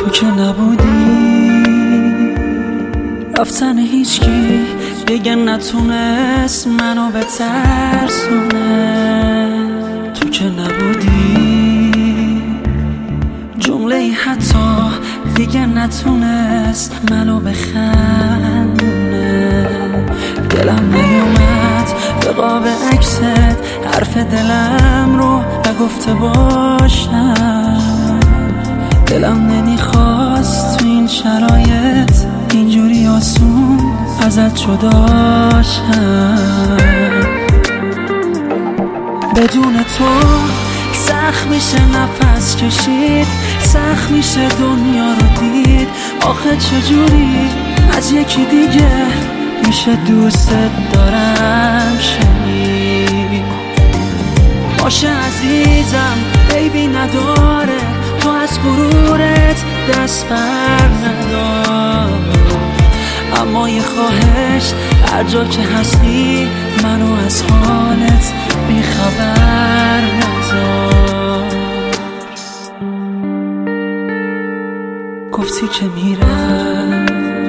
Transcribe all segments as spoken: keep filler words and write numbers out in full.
تو که نبودی رفتن هیچکی دیگه نتونست منو بترسونه. تو که نبودی جمله حتی دیگه نتونست منو بخندونه. دلم نیومد به قاب عکست حرف دلم رو نگفته باشم. دلم نمیخواست تو این شرایط اینجوری آسون ازت جدا شم. بدون تو سخت میشه نفس کشید، سخت میشه دنیا رو دید. آخه چجوری از یکی دیگه میشه دوست دارم شنید؟ باشه عزیزم بیبی نداره، تو از غرورت دست بر ندار. اما یه خواهش هر جا که هستی منو از حالت بیخبر نذار. گفتی که میرم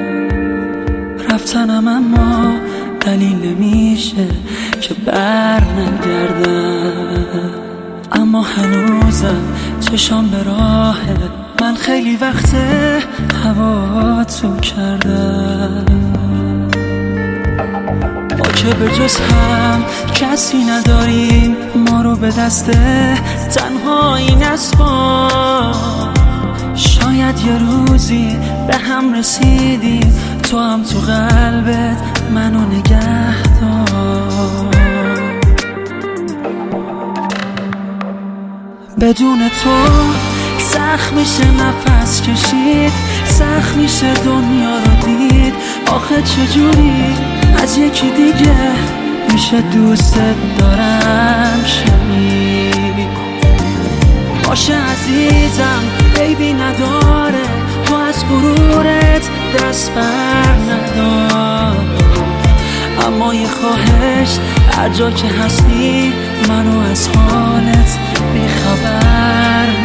رفتنم، اما دلیل نمیشه که بر نگردم. اما هنوزم چشام به راهه، من خیلی وقته هوا تو کردم. ما که به جز هم کسی نداریم، ما رو به دست تنهایی نسپار. شاید یه روزی به هم رسیدیم، تو هم تو قلبت منو نگه دار. بدون تو سخت میشه نفس کشید، سخت میشه دنیا رو دید. آخه چجوری از یکی دیگه میشه دوست دارم شنید؟ باشه عزیزم بیبی نداره، تو از غرورت دست بر ندار. اما یه خواهش هر جا که هستی منو از حالت بیخبر